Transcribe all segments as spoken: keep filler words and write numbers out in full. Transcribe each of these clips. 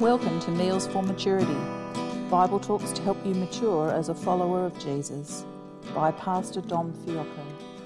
Welcome to Meals for Maturity, Bible talks to help you mature as a follower of Jesus, by Pastor Dom Fiocco.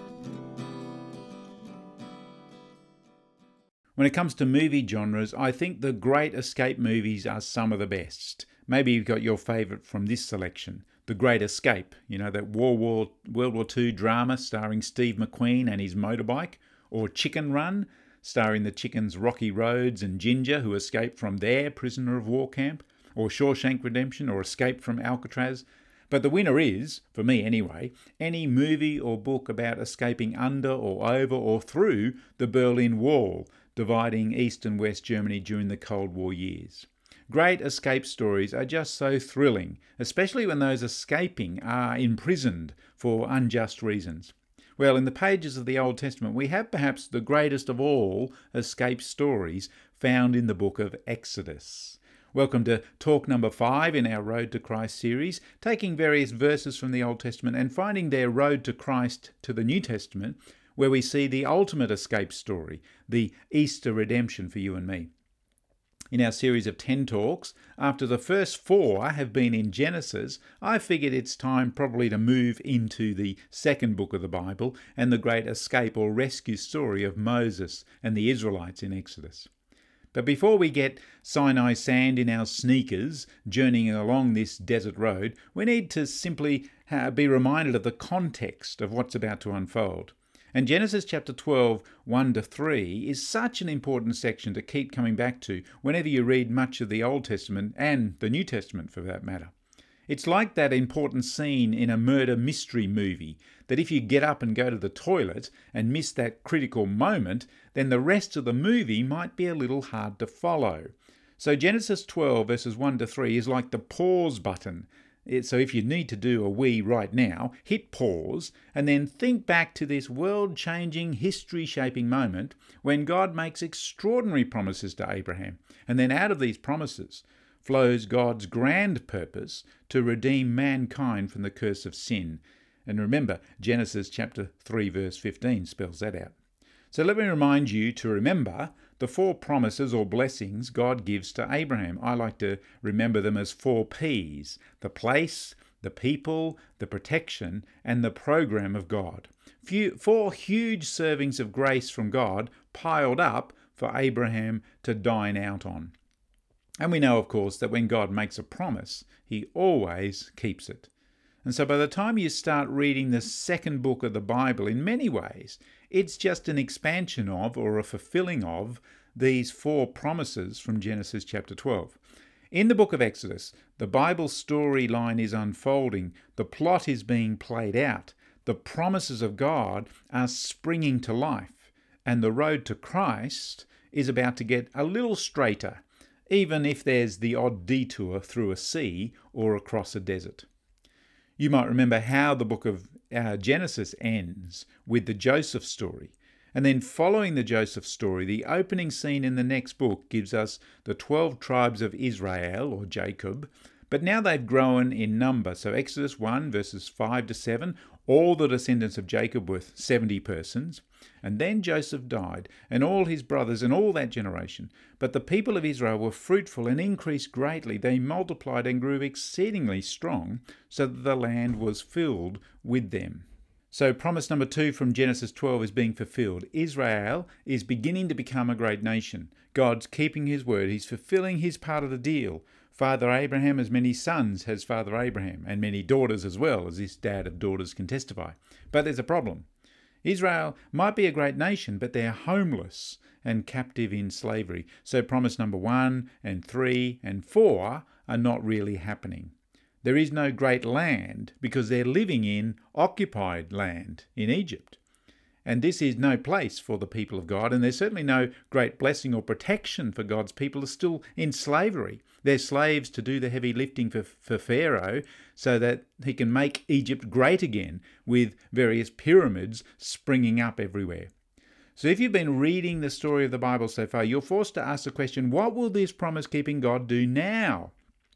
When it comes to movie genres, I think the great escape movies are some of the best. Maybe you've got your favourite from this selection, The Great Escape, you know, that World War, World War Two drama starring Steve McQueen and his motorbike, or Chicken Run, starring the chickens Rocky Rhodes and Ginger, who escaped from their prisoner of war camp, or Shawshank Redemption, or Escape from Alcatraz. But the winner is, for me anyway, any movie or book about escaping under or over or through the Berlin Wall, dividing East and West Germany during the Cold War years. Great escape stories are just so thrilling, especially when those escaping are imprisoned for unjust reasons. Well, in the pages of the Old Testament, we have perhaps the greatest of all escape stories found in the book of Exodus. Welcome to talk number five in our Road to Christ series, taking various verses from the Old Testament and finding their road to Christ to the New Testament, where we see the ultimate escape story, the Easter redemption for you and me. In our series of ten talks, after the first four have been in Genesis, I figured it's time probably to move into the second book of the Bible and the great escape or rescue story of Moses and the Israelites in Exodus. But before we get Sinai sand in our sneakers journeying along this desert road, we need to simply be reminded of the context of what's about to unfold. And Genesis chapter twelve, one to three is such an important section to keep coming back to whenever you read much of the Old Testament and the New Testament for that matter. It's like that important scene in a murder mystery movie that if you get up and go to the toilet and miss that critical moment, then the rest of the movie might be a little hard to follow. So Genesis twelve verses one to three is like the pause button. So if you need to do a wee right now, hit pause and then think back to this world-changing, history-shaping moment when God makes extraordinary promises to Abraham. And then out of these promises flows God's grand purpose to redeem mankind from the curse of sin. And remember, Genesis chapter three verse fifteen spells that out. So let me remind you to remember the four promises or blessings God gives to Abraham. I like to remember them as four P's: the place, the people, the protection, and the program of God. Few, four huge servings of grace from God piled up for Abraham to dine out on. And we know, of course, that when God makes a promise, he always keeps it. And so by the time you start reading the second book of the Bible, in many ways, it's just an expansion of or a fulfilling of these four promises from Genesis chapter twelve. In the book of Exodus, the Bible storyline is unfolding, the plot is being played out, the promises of God are springing to life, and the road to Christ is about to get a little straighter, even if there's the odd detour through a sea or across a desert. You might remember how the book of uh, Genesis ends with the Joseph story. And then following the Joseph story, the opening scene in the next book gives us the twelve tribes of Israel, or Jacob. But now they've grown in number. So Exodus one, verses five to seven, all the descendants of Jacob were seventy persons. And then Joseph died, and all his brothers and all that generation. But the people of Israel were fruitful and increased greatly. They multiplied and grew exceedingly strong, so that the land was filled with them. So promise number two from Genesis twelve is being fulfilled. Israel is beginning to become a great nation. God's keeping his word. He's fulfilling his part of the deal. Father Abraham has many sons, has Father Abraham, and many daughters as well, as this dad of daughters can testify. But there's a problem. Israel might be a great nation, but they're homeless and captive in slavery. So promise number one and three and four are not really happening. There is no great land because they're living in occupied land in Egypt. And this is no place for the people of God, and there's certainly no great blessing or protection for God's people who are still in slavery. They're slaves to do the heavy lifting for, for Pharaoh so that he can make Egypt great again with various pyramids springing up everywhere. So if you've been reading the story of the Bible so far, you're forced to ask the question, what will this promise-keeping God do now?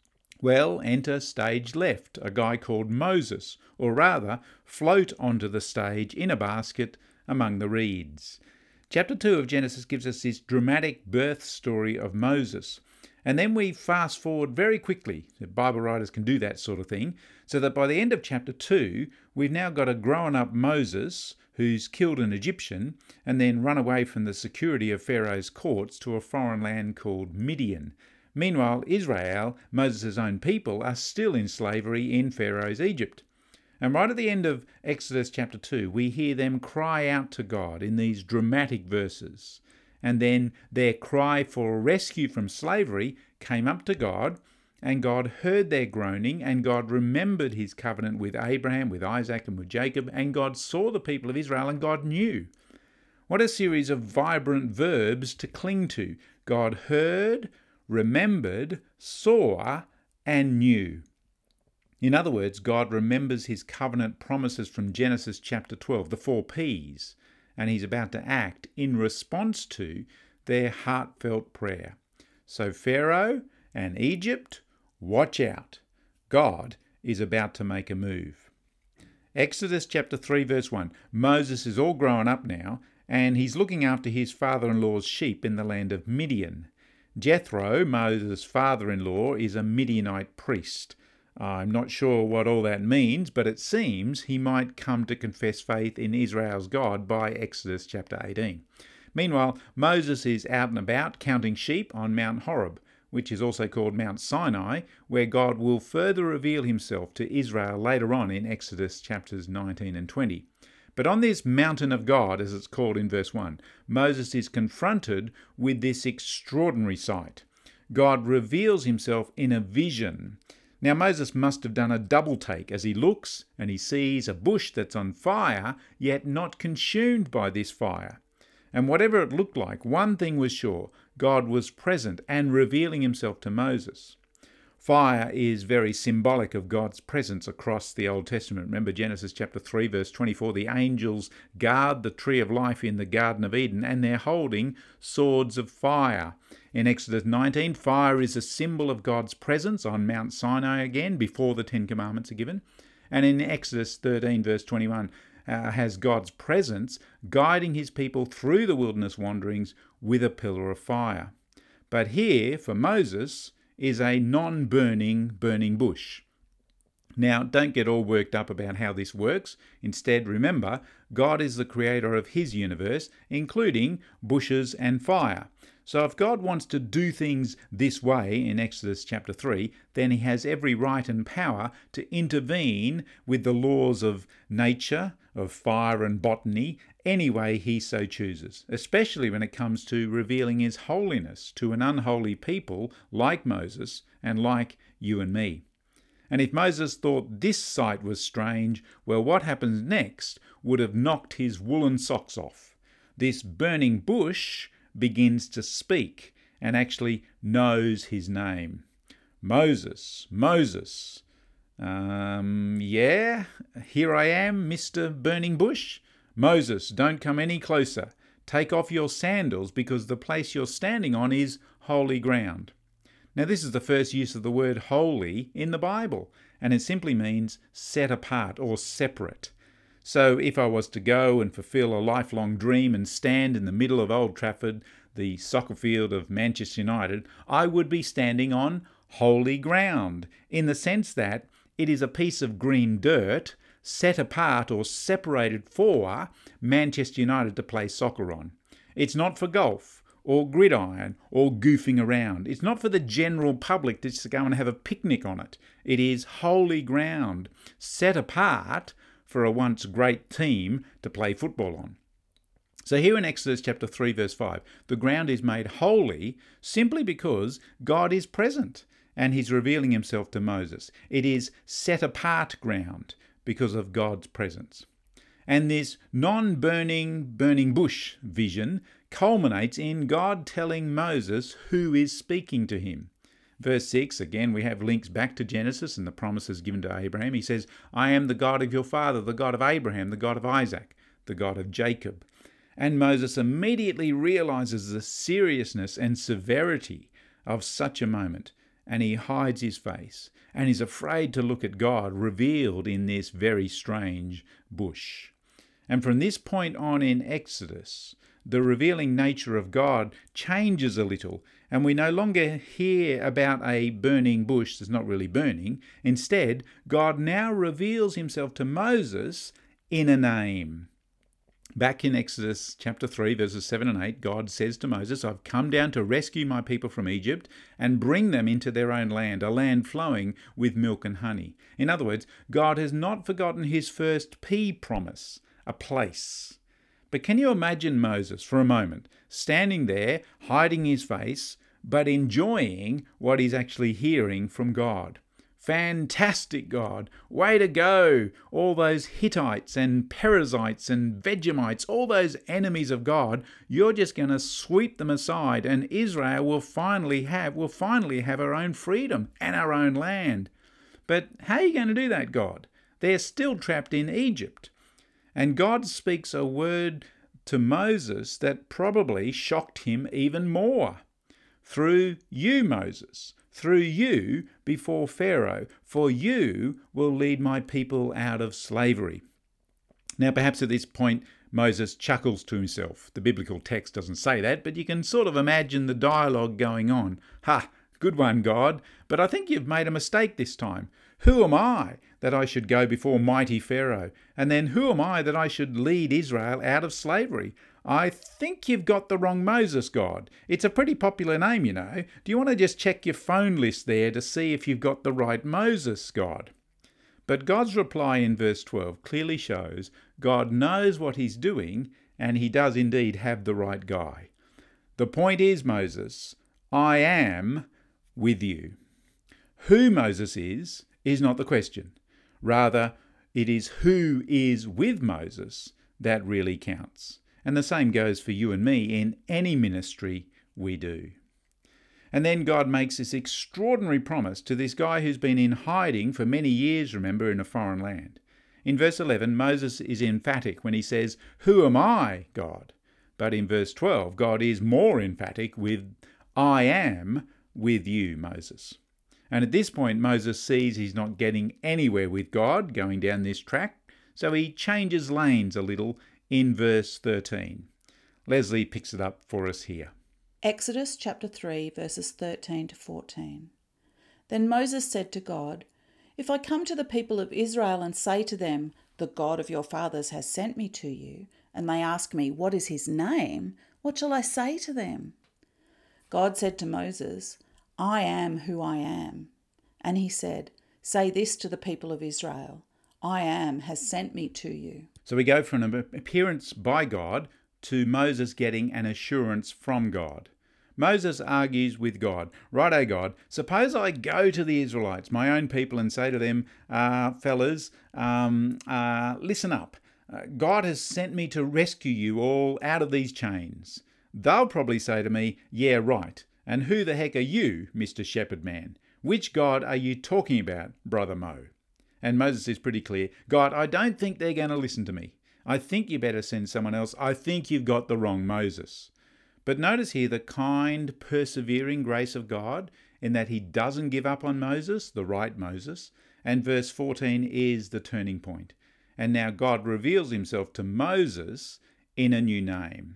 Well, enter stage left, a guy called Moses, or rather, float onto the stage in a basket among the reeds. Chapter two of Genesis gives us this dramatic birth story of Moses. And then we fast forward very quickly. The Bible writers can do that sort of thing. So that by the end of chapter two, we've now got a grown up Moses who's killed an Egyptian and then run away from the security of Pharaoh's courts to a foreign land called Midian. Meanwhile, Israel, Moses' own people, are still in slavery in Pharaoh's Egypt. And right at the end of Exodus chapter two, we hear them cry out to God in these dramatic verses. And then their cry for rescue from slavery came up to God, and God heard their groaning, and God remembered his covenant with Abraham, with Isaac, and with Jacob, and God saw the people of Israel, and God knew. What a series of vibrant verbs to cling to. God heard, remembered, saw, and knew. In other words, God remembers his covenant promises from Genesis chapter twelve, the four P's, and he's about to act in response to their heartfelt prayer. So Pharaoh and Egypt, watch out. God is about to make a move. Exodus chapter three verse one. Moses is all grown up now, and he's looking after his father-in-law's sheep in the land of Midian. Jethro, Moses' father-in-law, is a Midianite priest. I'm not sure what all that means, but it seems he might come to confess faith in Israel's God by Exodus chapter eighteen. Meanwhile, Moses is out and about counting sheep on Mount Horeb, which is also called Mount Sinai, where God will further reveal himself to Israel later on in Exodus chapters nineteen and twenty. But on this mountain of God, as it's called in verse one, Moses is confronted with this extraordinary sight. God reveals himself in a vision. Now Moses must have done a double take as he looks and he sees a bush that's on fire, yet not consumed by this fire. And whatever it looked like, one thing was sure, God was present and revealing himself to Moses. Fire is very symbolic of God's presence across the Old Testament. Remember Genesis chapter three verse twenty-four, the angels guard the tree of life in the Garden of Eden and they're holding swords of fire. In Exodus nineteen, fire is a symbol of God's presence on Mount Sinai again before the Ten Commandments are given. And in Exodus thirteen verse twenty-one uh, has God's presence guiding his people through the wilderness wanderings with a pillar of fire. But here, for Moses, is a non-burning, burning bush. Now, don't get all worked up about how this works. Instead, remember, God is the creator of his universe, including bushes and fire. So if God wants to do things this way in Exodus chapter three, then he has every right and power to intervene with the laws of nature, of fire and botany, any way he so chooses, especially when it comes to revealing his holiness to an unholy people like Moses and like you and me. And if Moses thought this sight was strange, well, what happens next would have knocked his woolen socks off. This burning bush begins to speak and actually knows his name. Moses, Moses. Um, yeah, here I am, Mister Burning Bush. Moses, don't come any closer. Take off your sandals because the place you're standing on is holy ground. Now, this is the first use of the word holy in the Bible, and it simply means set apart or separate. So if I was to go and fulfill a lifelong dream and stand in the middle of Old Trafford, the soccer field of Manchester United, I would be standing on holy ground, in the sense that it is a piece of green dirt set apart or separated for Manchester United to play soccer on. It's not for golf or gridiron or goofing around. It's not for the general public to just go and have a picnic on it. It is holy ground, set apart for a once great team to play football on. So here in Exodus chapter three verse five, the ground is made holy simply because God is present and he's revealing himself to Moses. It is set apart ground because of God's presence. And this non-burning, burning bush vision culminates in God telling Moses who is speaking to him. Verse six, again, we have links back to Genesis and the promises given to Abraham. He says, I am the God of your father, the God of Abraham, the God of Isaac, the God of Jacob. And Moses immediately realizes the seriousness and severity of such a moment, and he hides his face and is afraid to look at God revealed in this very strange bush. And from this point on in Exodus, the revealing nature of God changes a little, and we no longer hear about a burning bush that's not really burning. Instead, God now reveals himself to Moses in a name. Back in Exodus chapter three, verses seven and eight, God says to Moses, I've come down to rescue my people from Egypt and bring them into their own land, a land flowing with milk and honey. In other words, God has not forgotten his first P promise, a place. But can you imagine Moses for a moment, standing there, hiding his face, but enjoying what he's actually hearing from God? Fantastic, God. Way to go. All those Hittites and Perizzites and Vegemites, all those enemies of God, you're just going to sweep them aside, and Israel will finally have will finally have our own freedom and our own land. But how are you going to do that, God? They're still trapped in Egypt. And God speaks a word to Moses that probably shocked him even more. Through you, Moses, through you before Pharaoh, for you will lead my people out of slavery. Now, perhaps at this point, Moses chuckles to himself. The biblical text doesn't say that, but you can sort of imagine the dialogue going on. Ha, good one, God, but I think you've made a mistake this time. Who am I that I should go before mighty Pharaoh? And then who am I that I should lead Israel out of slavery? I think you've got the wrong Moses, God. It's a pretty popular name, you know. Do you want to just check your phone list there to see if you've got the right Moses, God? But God's reply in verse twelve clearly shows God knows what he's doing, and he does indeed have the right guy. The point is, Moses, I am with you. Who Moses is, is not the question. Rather, it is who is with Moses that really counts. And the same goes for you and me in any ministry we do. And then God makes this extraordinary promise to this guy who's been in hiding for many years, remember, in a foreign land. In verse eleven, Moses is emphatic when he says, who am I, God? But in verse twelve, God is more emphatic with, I am with you, Moses. And at this point, Moses sees he's not getting anywhere with God going down this track, so he changes lanes a little in verse thirteen. Leslie picks it up for us here. Exodus chapter three, verses thirteen to fourteen. Then Moses said to God, if I come to the people of Israel and say to them, the God of your fathers has sent me to you, and they ask me, what is his name? What shall I say to them? God said to Moses, I am who I am. And he said, say this to the people of Israel, I am has sent me to you. So we go from an appearance by God to Moses getting an assurance from God. Moses argues with God. Righto, God, suppose I go to the Israelites, my own people, and say to them, uh, fellas, um, uh, listen up. Uh, God has sent me to rescue you all out of these chains. They'll probably say to me, yeah, right. And who the heck are you, Mister Shepherd Man? Which God are you talking about, Brother Mo? And Moses is pretty clear. God, I don't think they're going to listen to me. I think you better send someone else. I think you've got the wrong Moses. But notice here the kind, persevering grace of God in that he doesn't give up on Moses, the right Moses. And verse fourteen is the turning point. And now God reveals himself to Moses in a new name.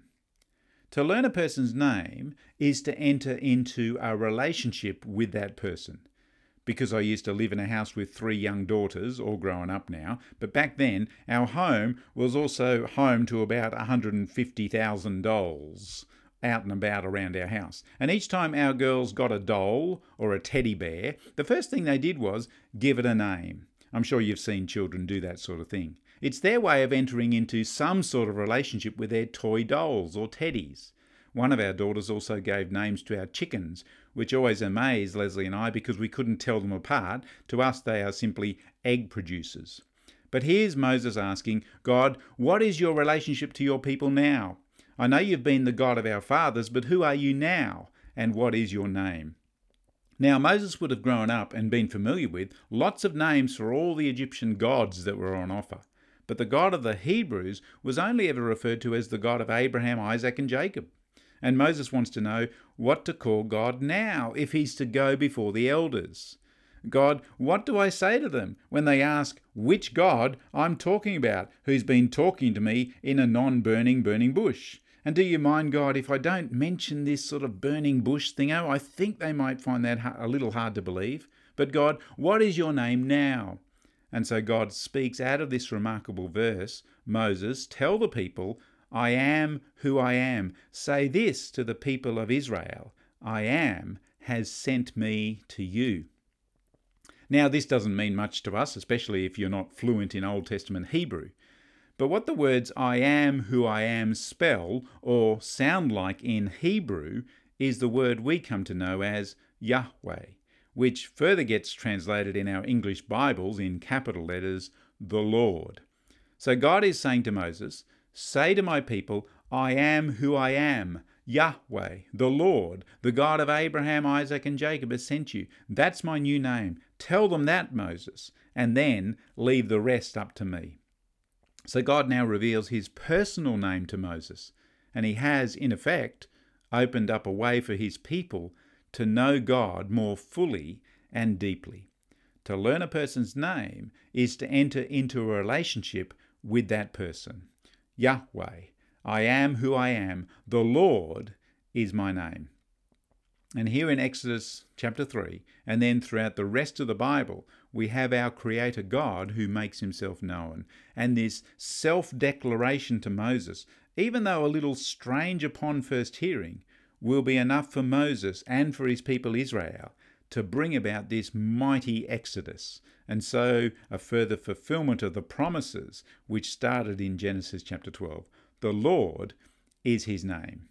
To learn a person's name is to enter into a relationship with that person. Because I used to live in a house with three young daughters, all grown up now, but back then our home was also home to about one hundred fifty thousand dolls out and about around our house. And each time our girls got a doll or a teddy bear, the first thing they did was give it a name. I'm sure you've seen children do that sort of thing. It's their way of entering into some sort of relationship with their toy dolls or teddies. One of our daughters also gave names to our chickens, which always amazed Leslie and I because we couldn't tell them apart. To us, they are simply egg producers. But here's Moses asking, God, what is your relationship to your people now? I know you've been the God of our fathers, but who are you now? And what is your name? Now, Moses would have grown up and been familiar with lots of names for all the Egyptian gods that were on offer. But the God of the Hebrews was only ever referred to as the God of Abraham, Isaac, and Jacob. And Moses wants to know what to call God now if he's to go before the elders. God, what do I say to them when they ask which God I'm talking about, who's been talking to me in a non-burning, burning bush? And do you mind, God, if I don't mention this sort of burning bush thing? Oh, I think they might find that a little hard to believe. But God, what is your name now? And so God speaks out of this remarkable verse, Moses, tell the people, I am who I am. Say this to the people of Israel, I am has sent me to you. Now, this doesn't mean much to us, especially if you're not fluent in Old Testament Hebrew. But what the words I am who I am spell or sound like in Hebrew is the word we come to know as Yahweh, which further gets translated in our English Bibles in capital letters, the Lord. So God is saying to Moses, say to my people, I am who I am. Yahweh, the Lord, the God of Abraham, Isaac, and Jacob has sent you. That's my new name. Tell them that, Moses, and then leave the rest up to me. So God now reveals his personal name to Moses, and he has, in effect, opened up a way for his people to know God more fully and deeply. To learn a person's name is to enter into a relationship with that person. Yahweh, I am who I am. The Lord is my name. And here in Exodus chapter three, and then throughout the rest of the Bible, we have our Creator God who makes himself known. And this self-declaration to Moses, even though a little strange upon first hearing, will be enough for Moses and for his people Israel to bring about this mighty exodus, and so a further fulfillment of the promises which started in Genesis chapter twelve. The Lord is his name.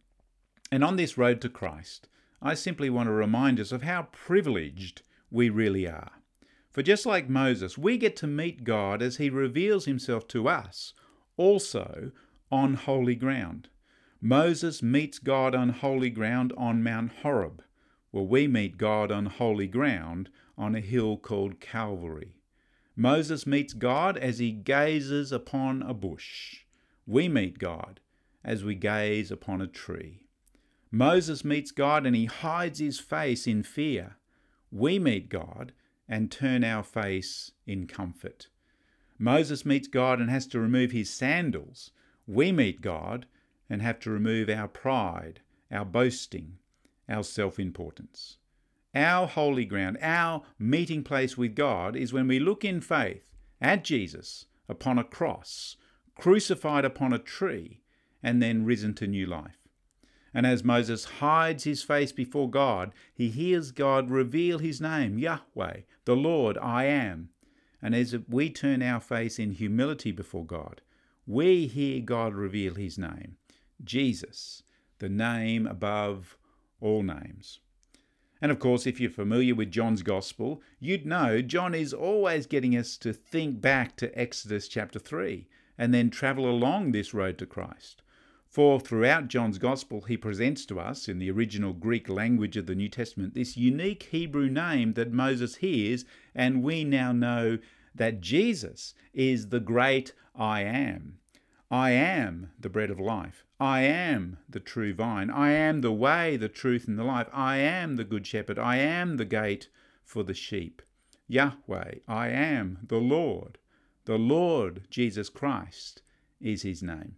And on this road to Christ, I simply want to remind us of how privileged we really are. For just like Moses, we get to meet God as he reveals himself to us, also on holy ground. Moses meets God on holy ground on Mount Horeb. Well, we meet God on holy ground on a hill called Calvary. Moses meets God as he gazes upon a bush. We meet God as we gaze upon a tree. Moses meets God and he hides his face in fear. We meet God and turn our face in comfort. Moses meets God and has to remove his sandals. We meet God and have to remove our pride, our boasting, our self-importance. Our holy ground, our meeting place with God is when we look in faith at Jesus upon a cross, crucified upon a tree, and then risen to new life. And as Moses hides his face before God, he hears God reveal his name, Yahweh, the Lord, I am. And as we turn our face in humility before God, we hear God reveal his name, Jesus, the name above all names. And of course, if you're familiar with John's Gospel, you'd know John is always getting us to think back to Exodus chapter three and then travel along this road to Christ. For throughout John's Gospel, he presents to us, in the original Greek language of the New Testament, this unique Hebrew name that Moses hears, and we now know that Jesus is the great I am. I am the bread of life. I am the true vine. I am the way, the truth, and the life. I am the good shepherd. I am the gate for the sheep. Yahweh, I am the Lord. The Lord Jesus Christ is his name.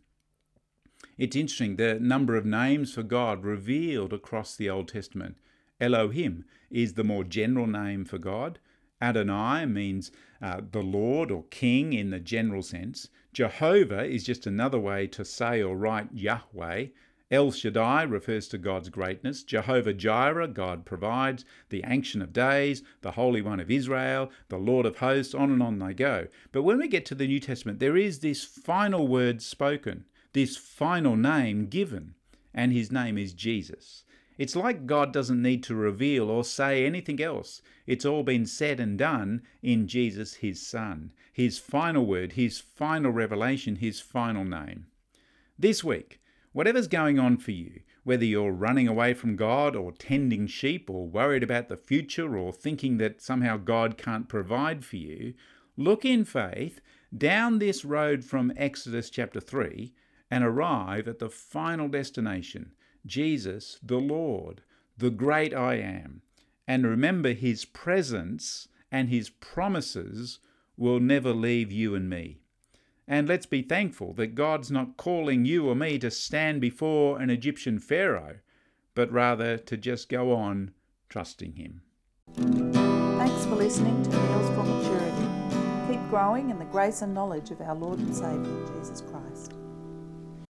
It's interesting, the number of names for God revealed across the Old Testament. Elohim is the more general name for God. Adonai means uh, the Lord or King in the general sense. Jehovah is just another way to say or write Yahweh. El Shaddai refers to God's greatness. Jehovah Jireh, God provides. The Ancient of Days, the Holy One of Israel, the Lord of Hosts, on and on they go. But when we get to the New Testament, there is this final word spoken, this final name given, and his name is Jesus. It's like God doesn't need to reveal or say anything else. It's all been said and done in Jesus, his Son. His final word, his final revelation, his final name. This week, whatever's going on for you, whether you're running away from God or tending sheep or worried about the future or thinking that somehow God can't provide for you, look in faith down this road from Exodus chapter three and arrive at the final destination, Jesus, the Lord, the great I am. And remember, his presence and his promises will never leave you and me. And let's be thankful that God's not calling you or me to stand before an Egyptian Pharaoh, but rather to just go on trusting him. Thanks for listening to Meals for Maturity. Keep growing in the grace and knowledge of our Lord and Saviour, Jesus Christ.